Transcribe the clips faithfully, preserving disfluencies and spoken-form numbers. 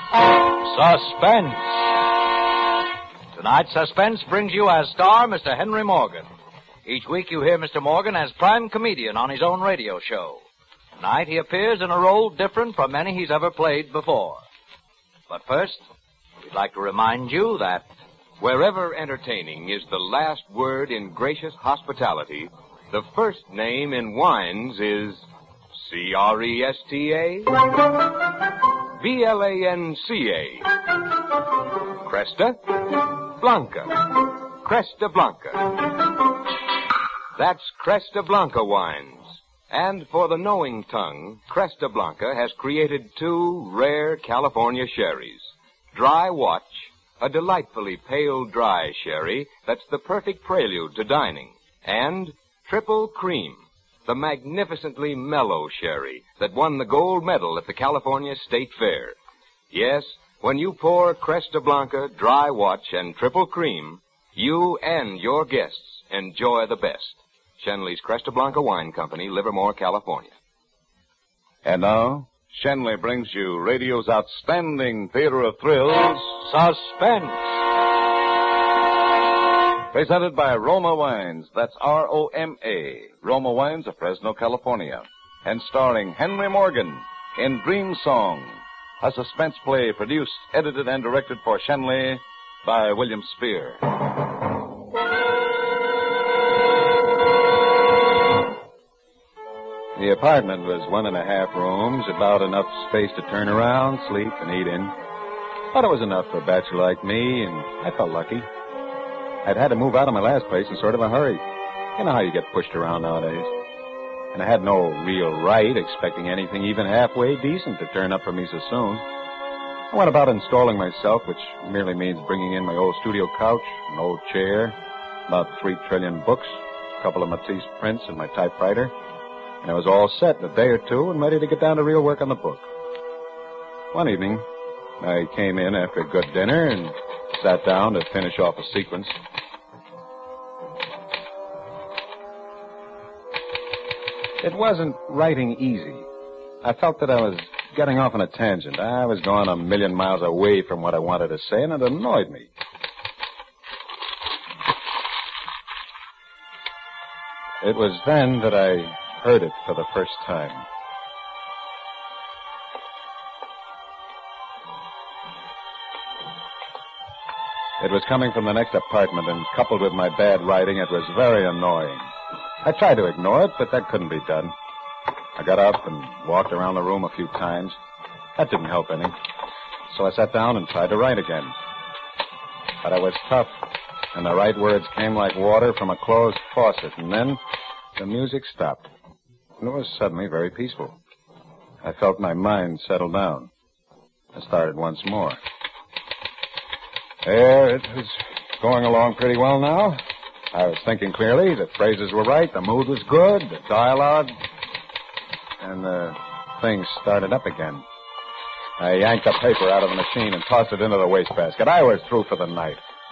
Suspense. Tonight's Suspense brings you as star Mister Henry Morgan. Each week you hear Mister Morgan as prime comedian on his own radio show. Tonight he appears in a role different from any he's ever played before. But first, we'd like to remind you that wherever entertaining is the last word in gracious hospitality, the first name in wines is C R E S T A, B L A N C A. Cresta Blanca. Cresta Blanca. That's Cresta Blanca wines. And for the knowing tongue, Cresta Blanca has created two rare California sherries. Dry Watch, a delightfully pale dry sherry that's the perfect prelude to dining. And Triple Cream, the magnificently mellow sherry that won the gold medal at the California State Fair. Yes, when you pour Cresta Blanca, Dry Watch, and Triple Cream, you and your guests enjoy the best. Shenley's Cresta Blanca Wine Company, Livermore, California. And now, Shenley brings you radio's outstanding theater of thrills, Suspense. Presented by Roma Wines. That's R O M A. Roma Wines of Fresno, California. And starring Henry Morgan in Dream Song, a suspense play produced, edited, and directed for Shenley by William Spear. The apartment was one and a half rooms, about enough space to turn around, sleep, and eat in. Thought it was enough for a bachelor like me, and I felt lucky. I'd had to move out of my last place in sort of a hurry. You know how you get pushed around nowadays. And I had no real right expecting anything even halfway decent to turn up for me so soon. I went about installing myself, which merely means bringing in my old studio couch, an old chair, about three trillion books, a couple of Matisse prints, and my typewriter. And I was all set in a day or two and ready to get down to real work on the book. One evening, I came in after a good dinner and sat down to finish off a sequence. It wasn't writing easy. I felt that I was getting off on a tangent. I was going a million miles away from what I wanted to say, and it annoyed me. It was then that I heard it for the first time. It was coming from the next apartment, and coupled with my bad writing, it was very annoying. I tried to ignore it, but that couldn't be done. I got up and walked around the room a few times. That didn't help any. So I sat down and tried to write again. But I was tough, and the right words came like water from a closed faucet, and then the music stopped. And it was suddenly very peaceful. I felt my mind settle down. I started once more. There, it was going along pretty well now. I was thinking clearly, the phrases were right, the mood was good, the dialogue, and the thing started up again. I yanked the paper out of the machine and tossed it into the wastebasket. I was through for the night.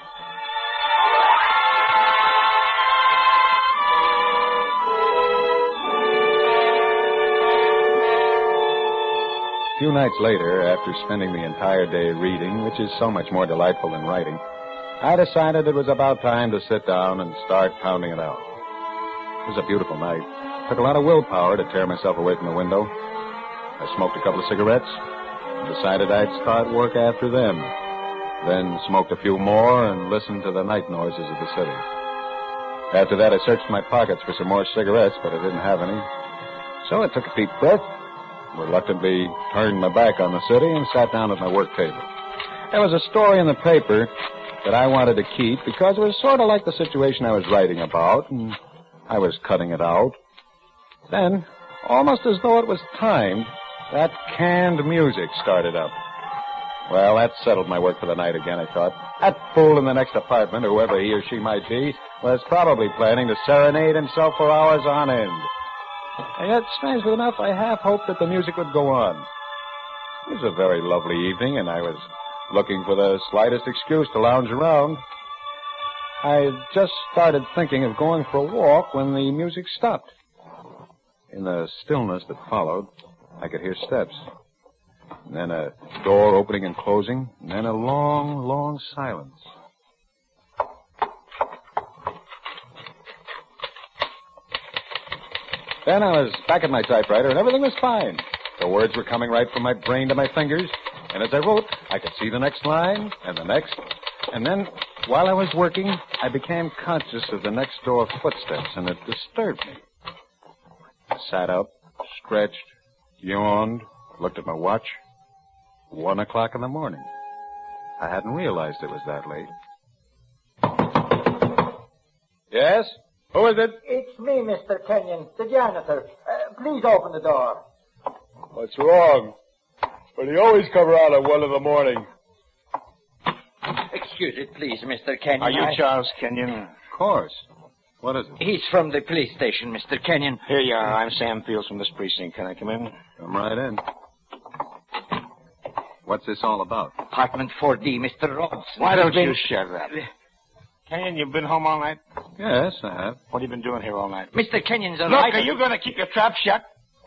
A few nights later, after spending the entire day reading, which is so much more delightful than writing, I decided it was about time to sit down and start pounding it out. It was a beautiful night. It took a lot of willpower to tear myself away from the window. I smoked a couple of cigarettes and decided I'd start work after them. Then smoked a few more and listened to the night noises of the city. After that, I searched my pockets for some more cigarettes, but I didn't have any. So I took a deep breath, reluctantly turned my back on the city, and sat down at my work table. There was a story in the paper that I wanted to keep because it was sort of like the situation I was writing about, and I was cutting it out. Then, almost as though it was timed, that canned music started up. Well, that settled my work for the night again, I thought. That fool in the next apartment, whoever he or she might be, was probably planning to serenade himself for hours on end. And yet, strangely enough, I half hoped that the music would go on. It was a very lovely evening, and I was looking for the slightest excuse to lounge around. I had just started thinking of going for a walk when the music stopped. In the stillness that followed, I could hear steps. And then a door opening and closing. And then a long, long silence. Then I was back at my typewriter, and everything was fine. The words were coming right from my brain to my fingers. And as I wrote, I could see the next line, and the next. And then, while I was working, I became conscious of the next door footsteps, and it disturbed me. I sat up, stretched, yawned, looked at my watch. One o'clock in the morning. I hadn't realized it was that late. Yes? Who is it? It's me, Mister Kenyon, the janitor. Uh, please open the door. What's wrong? Well, he always come around at one in the morning. Excuse it, please, Mister Kenyon. Are you I... Charles Kenyon? Of course. What is it? He's from the police station, Mister Kenyon. Here you are. I'm Sam Fields from this precinct. Can I come in? Come right in. What's this all about? Apartment four D, Mister Robson. Why don't been... you shut up? Kenyon, you've been home all night? Yes, I have. What have you been doing here all night? Mister Kenyon's a Look, writer. are you going to keep your trap shut?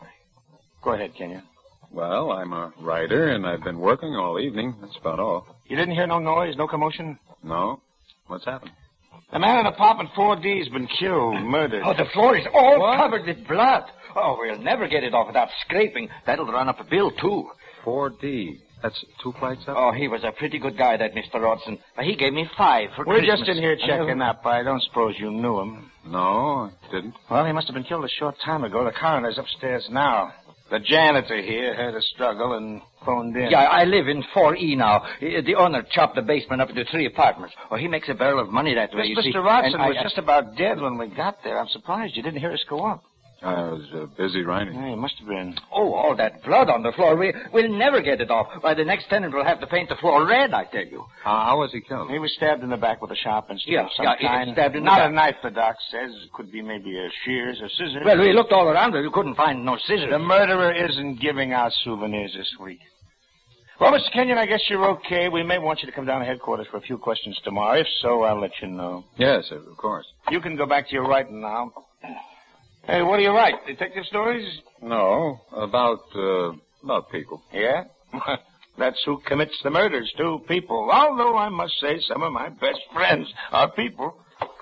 Go ahead, Kenyon. Well, I'm a writer, and I've been working all evening. That's about all. You didn't hear no noise, no commotion? No? What's happened? The man in apartment four D's been killed, murdered. Oh, the floor is all What? covered with blood. Oh, we'll never get it off without scraping. That'll run up a bill, too. four D. That's two flights up? Oh, he was a pretty good guy, that Mister Rodson. He gave me five for We're Christmas. just in here checking up. I don't suppose you knew him. No, I didn't. Well, he must have been killed a short time ago. The coroner's upstairs now. The janitor here heard a struggle and phoned in. Yeah, I live in four E now. Uh, The owner chopped the basement up into three apartments. Oh, he makes a barrel of money that way, This you Mister see. Rodson And I- was just about dead when we got there. I'm surprised you didn't hear us go up. I was uh, busy writing. Yeah, he must have been. Oh, all that blood on the floor. We, we'll never get it off. Why, the next tenant will have to paint the floor red, I tell you. How, how was he killed? He was stabbed in the back with a sharp instrument Yeah, of some yeah, he was kind. stabbed in the Not back. a knife, the doc says. It could be maybe a shears or scissors. Well, we looked all around, but we couldn't find no scissors. The murderer isn't giving out souvenirs this week. Well, Mister Kenyon, I guess you're okay. We may want you to come down to headquarters for a few questions tomorrow. If so, I'll let you know. Yes, of course. You can go back to your writing now. Hey, what do you write? Detective stories? No, about, uh, about people. Yeah? That's who commits the murders, too, people. Although I must say some of my best friends are people.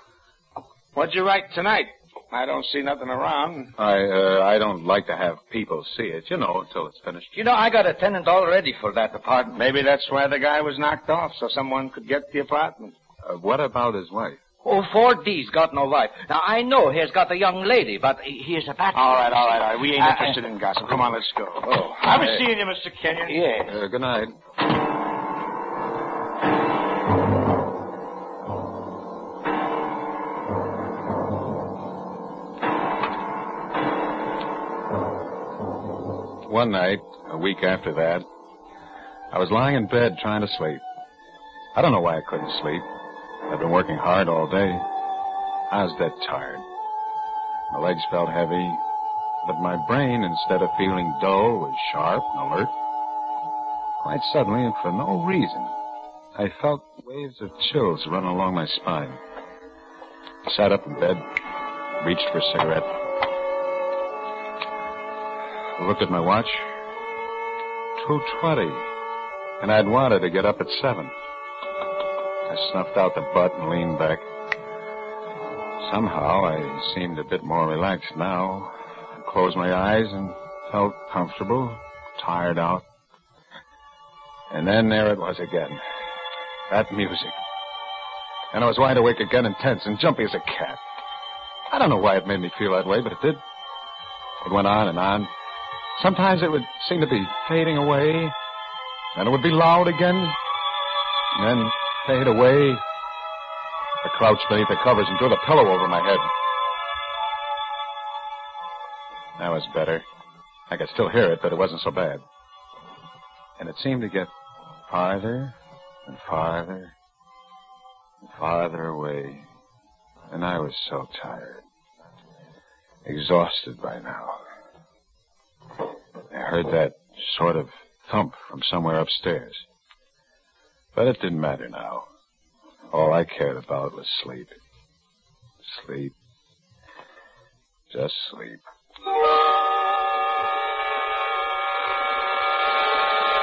What'd you write tonight? I don't see nothing around. I, uh, I don't like to have people see it, you know, until it's finished. You know, I got a tenant already for that apartment. Maybe that's why the guy was knocked off, so someone could get the apartment. Uh, what about his wife? Oh, four D's got no wife. Now, I know he's got a young lady, but he he is a bachelor. All right, all right, all right. We ain't Uh, interested in gossip. Come on, let's go. Oh, I'll be hey. seeing you, Mister Kenyon. Yes. Uh, good night. One night, a week after that, I was lying in bed trying to sleep. I don't know why I couldn't sleep. I'd been working hard all day. I was dead tired. My legs felt heavy, but my brain, instead of feeling dull, was sharp and alert. Quite suddenly, and for no reason, I felt waves of chills run along my spine. I sat up in bed, reached for a cigarette. I looked at my watch. two twenty, and I'd wanted to get up at seven. I snuffed out the butt and leaned back. Somehow, I seemed a bit more relaxed now. I closed my eyes and felt comfortable, tired out. And then there it was again. That music. And I was wide awake again and tense and jumpy as a cat. I don't know why it made me feel that way, but it did. It went on and on. Sometimes it would seem to be fading away. Then it would be loud again. And then fade away. I crouched beneath the covers and drew the pillow over my head. That was better. I could still hear it, but it wasn't so bad. And it seemed to get farther and farther and farther away. And I was so tired. Exhausted by now. I heard that sort of thump from somewhere upstairs. But it didn't matter now. All I cared about was sleep. Sleep. Just sleep.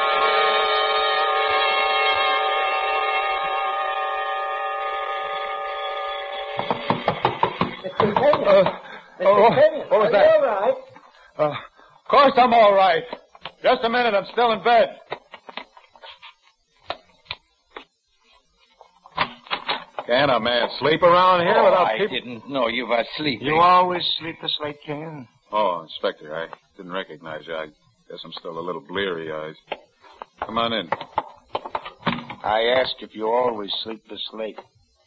What was Are that? you all right? Uh, of course I'm all right. Just a minute. I'm still in bed. Can a man sleep around here Oh, without I people? didn't know you were sleeping. You always sleep this late, Kenyon? Oh, Inspector, I didn't recognize you. I guess I'm still a little bleary-eyed. Come on in. I ask if you always sleep this late.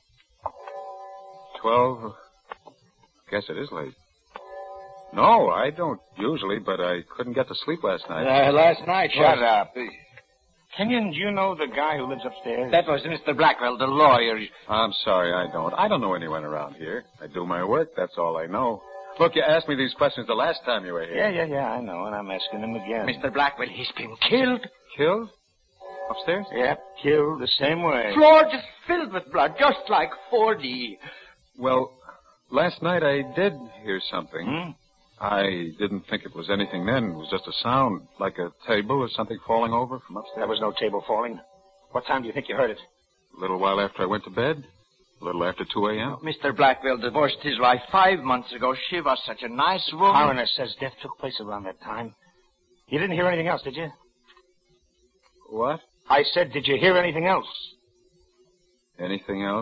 Twelve? Guess it is late. No, I don't usually, but I couldn't get to sleep last night. Uh, last night, Shut was- up. Kenyon, do you know the guy who lives upstairs? That was Mister Blackwell, the lawyer. I'm sorry, I don't. I don't know anyone around here. I do my work, that's all I know. Look, you asked me these questions the last time you were here. Yeah, yeah, yeah, I know, and I'm asking him again. Mister Blackwell, he's been killed. Killed? Upstairs? Yep, killed the same way. Floor just filled with blood, just like four D. Well, last night I did hear something. Hmm? I didn't think it was anything then. It was just a sound, like a table or something falling over from upstairs. There was no table falling. What time do you think you heard it? A little while after I went to bed. A little after two a.m. Mister Blackwell divorced his wife five months ago. She was such a nice woman. Coroner says death took place around that time. You didn't hear anything else, did you? What? I said, did you hear anything else? Anything else?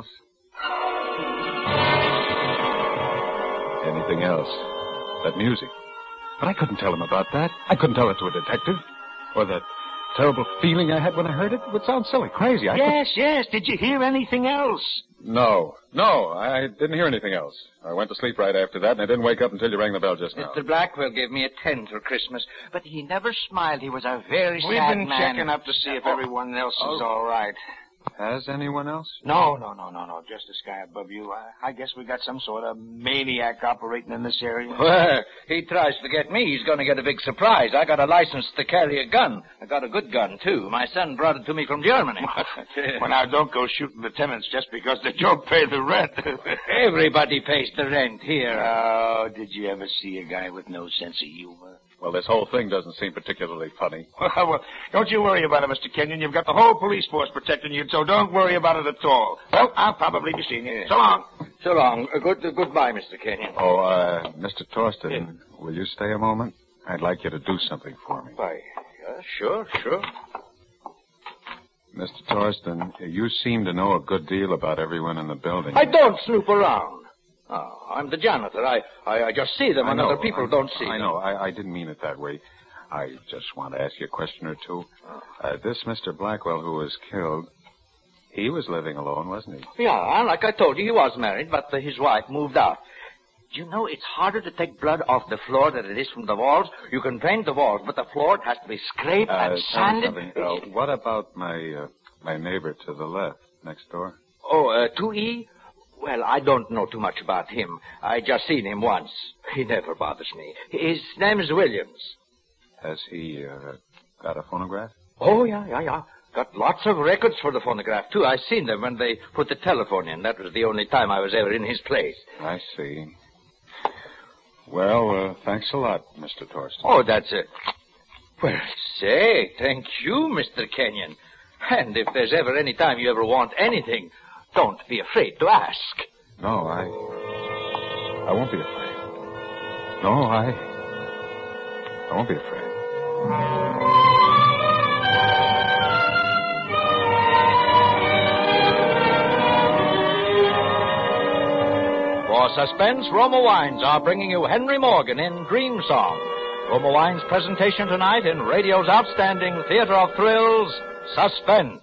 Anything else? That music. But I couldn't tell him about that. I couldn't tell it to a detective. Or that terrible feeling I had when I heard it. It would sound silly, crazy. I Yes, yes. Did you hear anything else? could... No, no, I didn't hear anything else. I went to sleep right after that, and I didn't wake up until you rang the bell just now. Mister Blackwell gave me a ten for Christmas, but he never smiled. He was a very We've sad been man. checking up to see if everyone else is all right. Has anyone else? No, no, no, no, no. Just this guy above you. I, I guess we got some sort of maniac operating in this area. Well, he tries to get me. He's going to get a big surprise. I got a license to carry a gun. I got a good gun, too. My son brought it to me from Germany. Well, now, don't go shooting the tenants just because they don't pay the rent. Everybody pays the rent here. Oh, did you ever see a guy with no sense of humor? Well, this whole thing doesn't seem particularly funny. Well, don't you worry about it, Mister Kenyon. You've got the whole police force protecting you, so don't worry about it at all. Well, I'll probably be seeing you. So long. So long. Uh, good, uh, goodbye, Mister Kenyon. Oh, uh, Mister Torsten, will you stay a moment? I'd like you to do something for me. Why, uh, sure, sure. Mister Torsten, you seem to know a good deal about everyone in the building. I don't snoop around. Oh, I'm the janitor. I, I, I just see them I when know, other people I, don't see I them. know. I, I didn't mean it that way. I just want to ask you a question or two. Uh, this Mister Blackwell who was killed, he was living alone, wasn't he? Yeah, like I told you, he was married, but uh, his wife moved out. Do you know it's harder to take blood off the floor than it is from the walls? You can paint the walls, but the floor has to be scraped Uh, and tell me sanded. something. Uh, what about my uh, my neighbor to the left, next door? Oh, uh, two E? Well, I don't know too much about him. I just seen him once. He never bothers me. His name is Williams. Has he uh, got a phonograph? Oh, yeah, yeah, yeah. Got lots of records for the phonograph, too. I seen them when they put the telephone in. That was the only time I was ever in his place. I see. Well, uh, thanks a lot, Mister Torsten. Oh, that's it. Well, say, thank you, Mister Kenyon. And if there's ever any time you ever want anything, don't be afraid to ask. No, I... I won't be afraid. No, I... I won't be afraid. For suspense, Roma Wines are bringing you Henry Morgan in Dream Song. Roma Wines' presentation tonight in radio's outstanding theater of thrills, Suspense.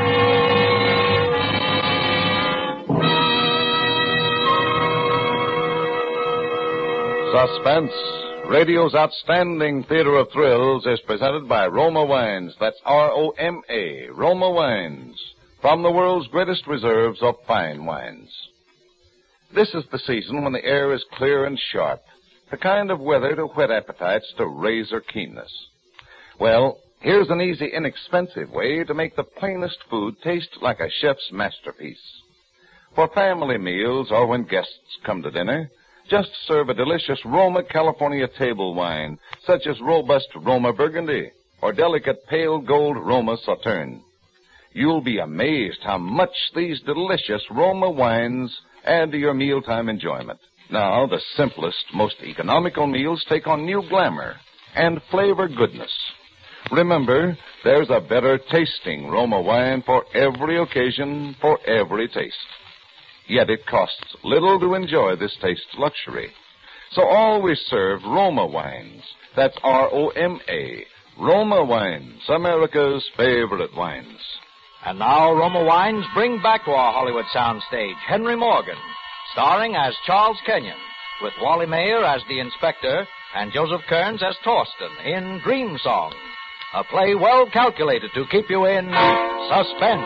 Suspense, radio's outstanding theater of thrills, is presented by Roma Wines. That's R O M A, Roma Wines, from the world's greatest reserves of fine wines. This is the season when the air is clear and sharp, the kind of weather to whet appetites to razor keenness. Well, here's an easy, inexpensive way to make the plainest food taste like a chef's masterpiece. For family meals or when guests come to dinner, just serve a delicious Roma California table wine, such as robust Roma Burgundy or delicate pale gold Roma Sauterne. You'll be amazed how much these delicious Roma wines add to your mealtime enjoyment. Now, the simplest, most economical meals take on new glamour and flavor goodness. Remember, there's a better tasting Roma wine for every occasion, for every taste. Yet it costs little to enjoy this taste luxury. So always serve Roma wines. That's R O M A. Roma Wines, America's favorite wines. And now Roma Wines bring back to our Hollywood soundstage Henry Morgan, starring as Charles Kenyon, with Wally Mayer as the inspector and Joseph Kearns as Torsten in Dream Song, a play well calculated to keep you in suspense.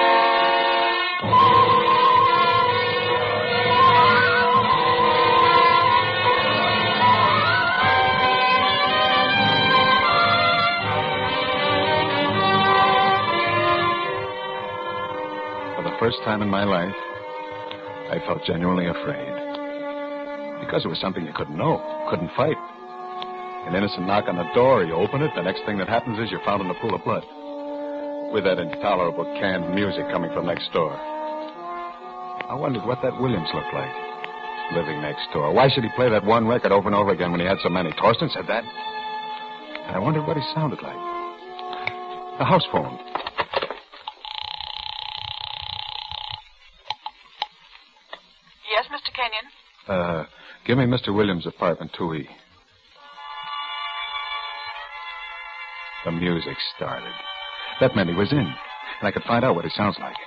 First time in my life, I felt genuinely afraid. Because it was something you couldn't know, couldn't fight. An innocent knock on the door, you open it, the next thing that happens is you're found in a pool of blood. With that intolerable canned music coming from next door. I wondered what that Williams looked like, living next door. Why should he play that one record over and over again when he had so many? Torsten said that. And I wondered what he sounded like. The house phone. Yes, Mister Kenyon? Uh, give me Mister Williams' apartment, two E. The music started. That meant he was in, and I could find out what he sounds like.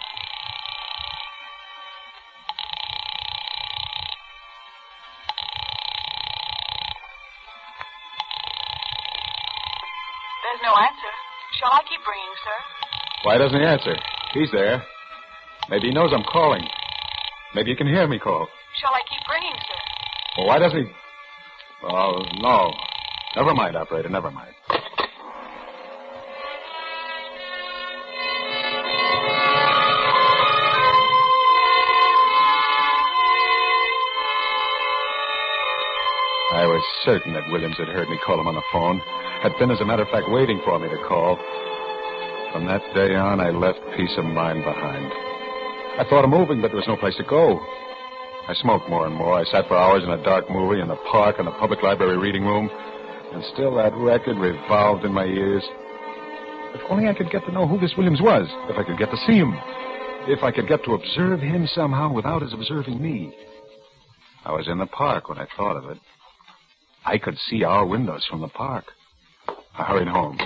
There's no answer. Shall I keep ringing, sir? Why doesn't he answer? He's there. Maybe he knows I'm calling. Maybe he can hear me call. Shall I keep ringing, sir? Well, why doesn't he... Oh, no. Never mind, operator, never mind. I was certain that Williams had heard me call him on the phone. Had been, as a matter of fact, waiting for me to call. From that day on, I left peace of mind behind. I thought of moving, but there was no place to go. I smoked more and more. I sat for hours in a dark movie, in the park, in the public library reading room, and still that record revolved in my ears. If only I could get to know who this Williams was. If I could get to see him. If I could get to observe him somehow without his observing me. I was in the park when I thought of it. I could see our windows from the park. I hurried home.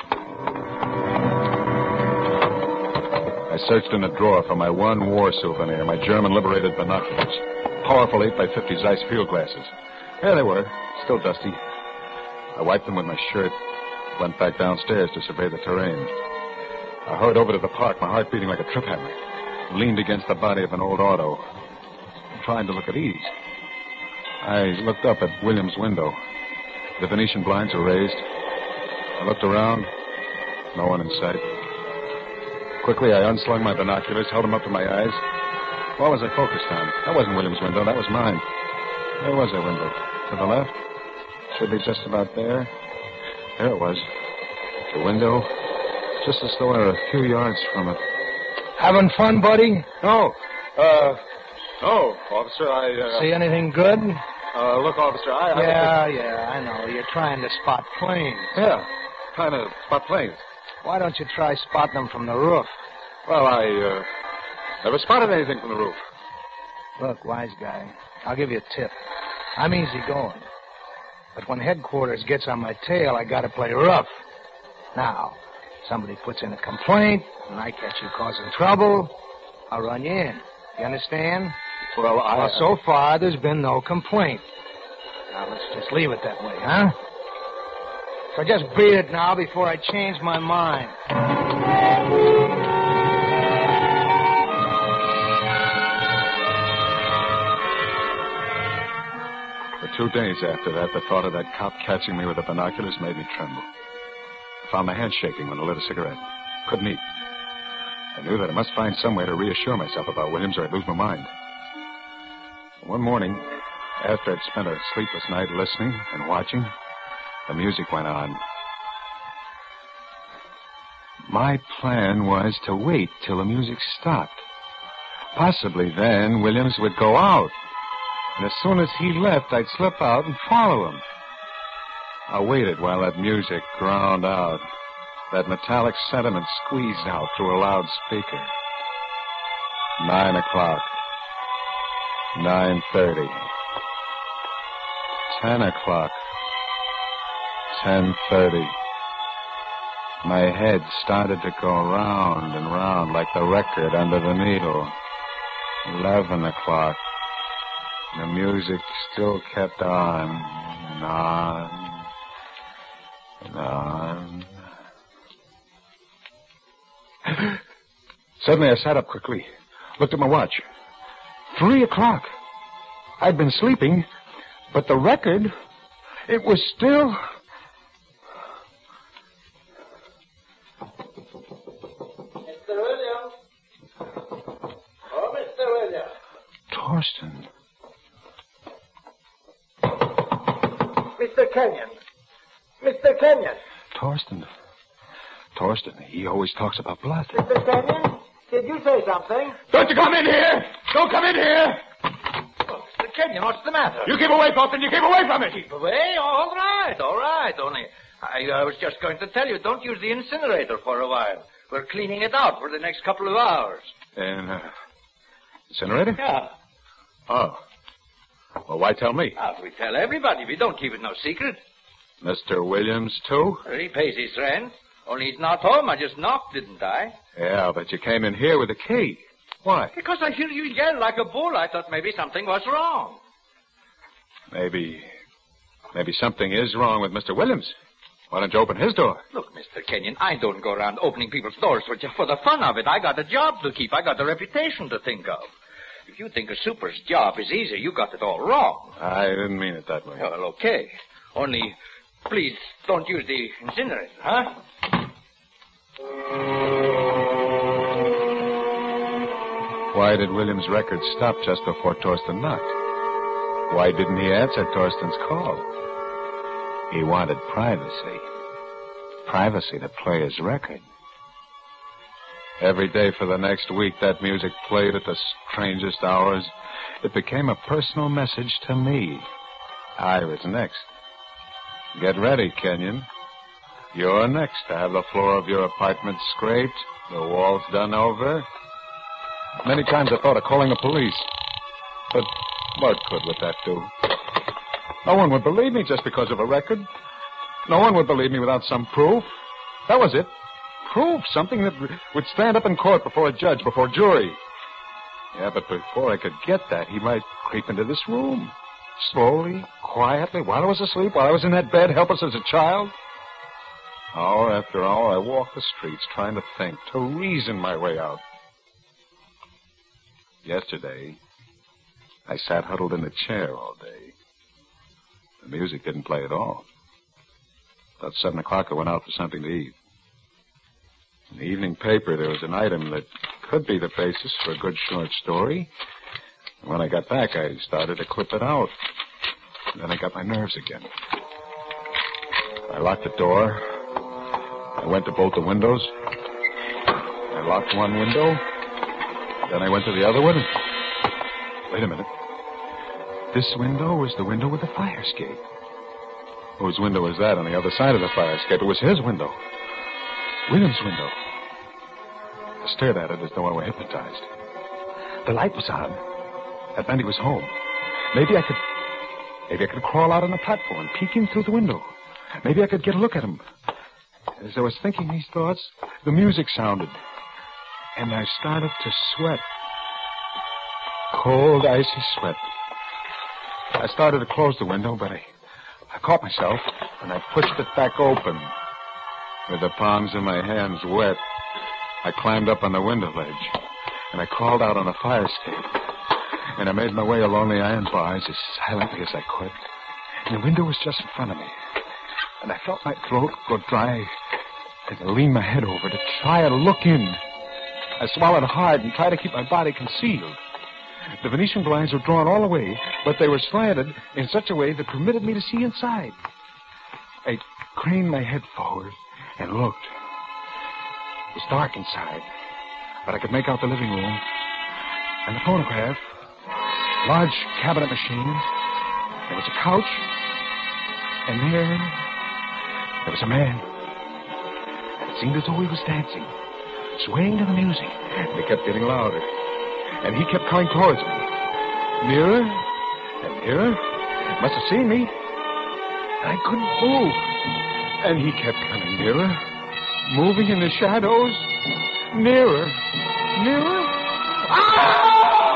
I searched in a drawer for my one war souvenir, my German liberated binoculars. Powerful eight by fifty Zeiss field glasses. There they were, still dusty. I wiped them with my shirt, went back downstairs to survey the terrain. I hurried over to the park, my heart beating like a trip hammer. Leaned against the body of an old auto, trying to look at ease. I looked up at Williams' window. The Venetian blinds were raised. I looked around. No one in sight. Quickly, I unslung my binoculars, held them up to my eyes. What was I focused on? That wasn't Williams' window. That was mine. There was a window. To the left. Should be just about there. There it was. The window. Just as though we were a few yards from it. Having fun, buddy? No. Uh, no, officer. I, uh... See anything good? Uh, look, officer, I... I yeah, yeah, I know. You're trying to spot planes. Yeah, trying to spot planes. Why don't you try spotting them from the roof? Well, I, uh, never spotted anything from the roof. Look, wise guy, I'll give you a tip. I'm easy going. But when headquarters gets on my tail, I gotta play rough. Now, somebody puts in a complaint, and I catch you causing trouble, I'll run you in. You understand? Well, I... Well, so far, there's been no complaint. Now, let's just leave it that way, huh? So just beat it now before I change my mind. For two days after that, the thought of that cop catching me with the binoculars made me tremble. I found my hands shaking when I lit a cigarette. Couldn't eat. I knew that I must find some way to reassure myself about Williams or I'd lose my mind. One morning, after I'd spent a sleepless night listening and watching, the music went on. My plan was to wait till the music stopped. Possibly then Williams would go out. And as soon as he left, I'd slip out and follow him. I waited while that music ground out, that metallic sentiment squeezed out through a loudspeaker. Nine o'clock. Nine thirty. Ten o'clock. Ten thirty. My head started to go round and round like the record under the needle. Eleven o'clock. The music still kept on and on and on. Suddenly I sat up quickly, looked at my watch. Three o'clock. I'd been sleeping, but the record, it was still... Mister Williams. Oh, Mister Williams. Torsten. Mister Kenyon. Mister Kenyon. Torsten. Torsten, he always talks about blood. Mister Kenyon, did you say something? Don't you come in here! Don't come in here! Oh, Mister Kenyon, what's the matter? You keep away, Thornton. You keep away from it. Keep away? All right, all right. Only, I, I was just going to tell you, don't use the incinerator for a while. We're cleaning it out for the next couple of hours. And, uh, incinerator? Yeah. Oh. Well, why tell me? Ah, we tell everybody. We don't keep it no secret. Mister Williams, too? He pays his rent. Only he's not home. I just knocked, didn't I? Yeah, but you came in here with a key. Why? Because I hear you yell like a bull. I thought maybe something was wrong. Maybe... Maybe something is wrong with Mister Williams. Why don't you open his door? Look, Mister Kenyon, I don't go around opening people's doors for, for the fun of it. I got a job to keep. I got a reputation to think of. If you think a super's job is easy, you got it all wrong. I didn't mean it that way. Well, okay. Only, please, don't use the incinerator, huh? Why did Williams' record stop just before Torsten knocked? Why didn't he answer Torsten's call? He wanted privacy. Privacy to play his record. Every day for the next week, that music played at the strangest hours. It became a personal message to me. I was next. Get ready, Kenyon. You're next to have the floor of your apartment scraped, the walls done over. Many times I thought of calling the police. But what good would that do? No one would believe me just because of a record. No one would believe me without some proof. That was it. Proof, something that would stand up in court before a judge, before a jury. Yeah, but before I could get that, he might creep into this room. Slowly, quietly, while I was asleep, while I was in that bed, helpless as a child. Hour after hour, I walked the streets trying to think, to reason my way out. Yesterday, I sat huddled in a chair all day. The music didn't play at all. About seven o'clock, I went out for something to eat. In the evening paper, there was an item that could be the basis for a good short story. And when I got back, I started to clip it out. And then I got my nerves again. I locked the door. I went to both the windows. I locked one window. Then I went to the other one. Wait a minute. This window was the window with the fire escape. Whose window was that on the other side of the fire escape? It was his window. William's window. I stared at it as though I were hypnotized. The light was on. That meant he was home. Maybe I could... Maybe I could crawl out on the platform, peek in through the window. Maybe I could get a look at him. As I was thinking these thoughts, the music sounded. And I started to sweat. Cold, icy sweat. I started to close the window, but I, I caught myself, and I pushed it back open. With the palms of my hands wet, I climbed up on the window ledge, and I crawled out on the fire escape. And I made my way along the iron bars as silently as I could. And the window was just in front of me. And I felt my throat go dry as I leaned my head over to try to look in. I swallowed hard and tried to keep my body concealed. The Venetian blinds were drawn all the way, but they were slanted in such a way that permitted me to see inside. I craned my head forward and looked. It was dark inside, but I could make out the living room and the phonograph large cabinet machine. There was a couch. And there, there was a man. It seemed as though he was dancing, swaying to the music. And it kept getting louder. And he kept coming towards me. Nearer and nearer. Must have seen me. I couldn't move. And he kept coming nearer, moving in the shadows. Nearer, nearer. Ah!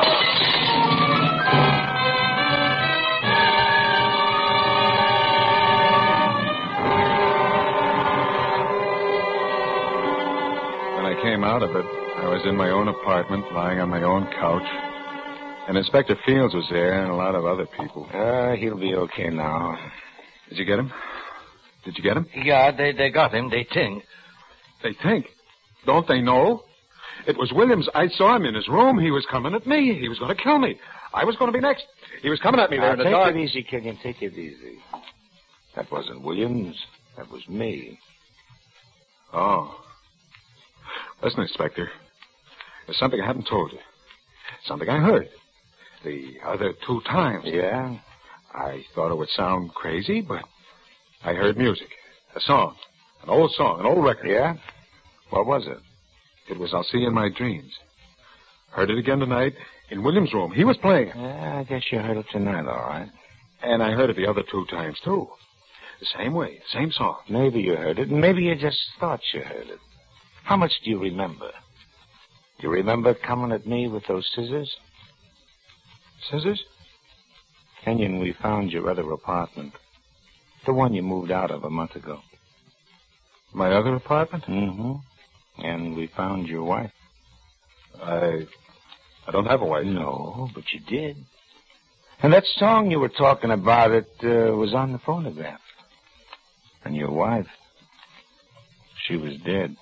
When I came out of it, I was in my own apartment, lying on my own couch. And Inspector Fields was there and a lot of other people. Uh, he'll be okay now. Did you get him? Did you get him? Yeah, they, they got him. They think. They think? Don't they know? It was Williams. I saw him in his room. He was coming at me. He was going to kill me. I was going to be next. He was coming at me there in the take dark. it easy, Kenyon. Take it easy. That wasn't Williams. That was me. Oh. Listen, Inspector. There's something I haven't told you. Something I heard. The other two times. Yeah? I thought it would sound crazy, but I heard music. A song. An old song. An old record. Yeah? What was it? It was I'll See You in My Dreams. Heard it again tonight in Williams' room. He was playing it. Yeah, I guess you heard it tonight, all right. And I heard it the other two times, too. The same way. Same song. Maybe you heard it, and maybe you just thought you heard it. How much do you remember? Do you remember coming at me with those scissors? Scissors? Kenyon, we found your other apartment. The one you moved out of a month ago. My other apartment? Mm-hmm. And we found your wife. I... I don't have a wife. No, but you did. And that song you were talking about, it uh, was on the phonograph. And your wife, she was dead.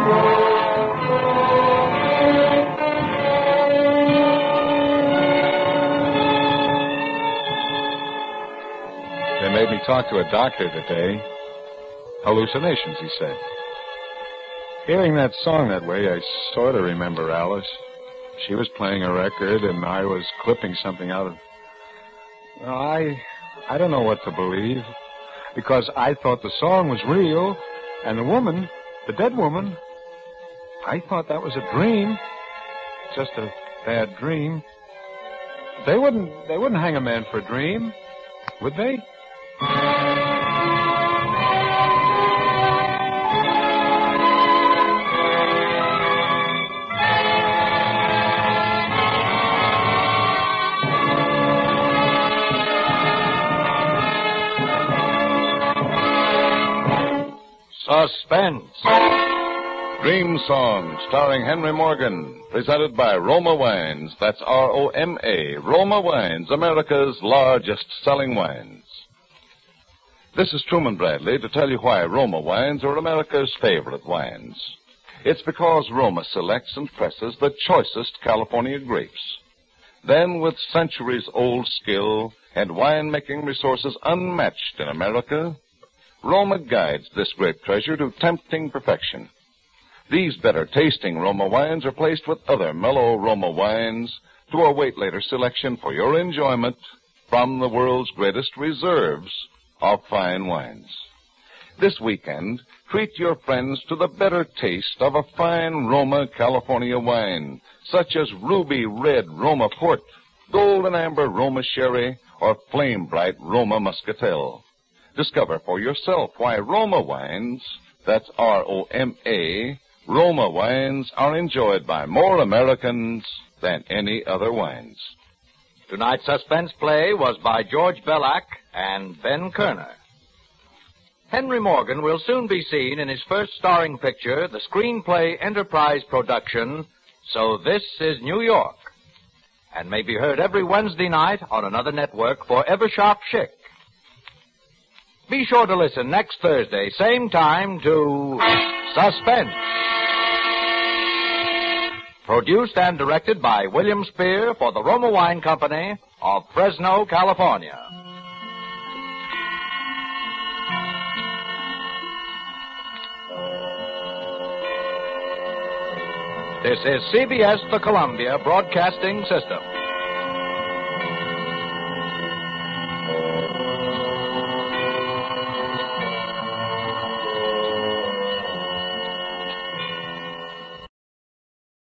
They made me talk to a doctor today. Hallucinations, he said. Hearing that song that way, I sort of remember Alice. She was playing a record, and I was clipping something out of... Well, I... I don't know what to believe. Because I thought the song was real, and the woman, the dead woman, I thought that was a dream. Just a bad dream. They wouldn't... They wouldn't hang a man for a dream, would they? Suspense. Dream Song, starring Henry Morgan, presented by Roma Wines. That's R O M A, Roma Wines, America's largest selling wines. This is Truman Bradley to tell you why Roma Wines are America's favorite wines. It's because Roma selects and presses the choicest California grapes. Then, with centuries-old skill and wine-making resources unmatched in America, Roma guides this grape treasure to tempting perfection. These better-tasting Roma wines are placed with other mellow Roma wines to await later selection for your enjoyment from the world's greatest reserves of fine wines. This weekend, treat your friends to the better taste of a fine Roma California wine, such as Ruby Red Roma Port, Golden Amber Roma Sherry, or Flame Bright Roma Muscatel. Discover for yourself why Roma wines, that's R O M A, Roma wines are enjoyed by more Americans than any other wines. Tonight's suspense play was by George Bellac and Ben Kerner. Henry Morgan will soon be seen in his first starring picture, the Screenplay Enterprise production, So This Is New York, and may be heard every Wednesday night on another network for Eversharp Chic. Be sure to listen next Thursday, same time, to Suspense. Produced and directed by William Spear for the Roma Wine Company of Fresno, California. This is C B S, the Columbia Broadcasting System.